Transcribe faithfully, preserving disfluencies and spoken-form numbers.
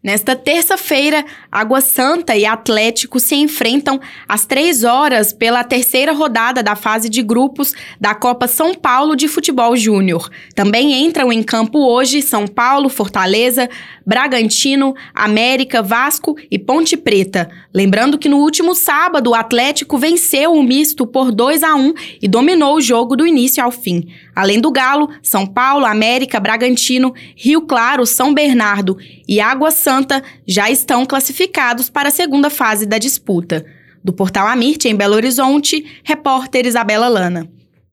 Nesta terça-feira, Água Santa e Atlético se enfrentam às três horas pela terceira rodada da fase de grupos da Copa São Paulo de Futebol Júnior. Também entram em campo hoje São Paulo, Fortaleza, Bragantino, América, Vasco e Ponte Preta. Lembrando que no último sábado o Atlético venceu o misto por dois a um e dominou o jogo do início ao fim. Além do Galo, São Paulo, América, Bragantino, Rio Claro, São Bernardo e Água Santa já estão classificados para a segunda fase da disputa. Do Portal Amirte, em Belo Horizonte, repórter Isabela Lana.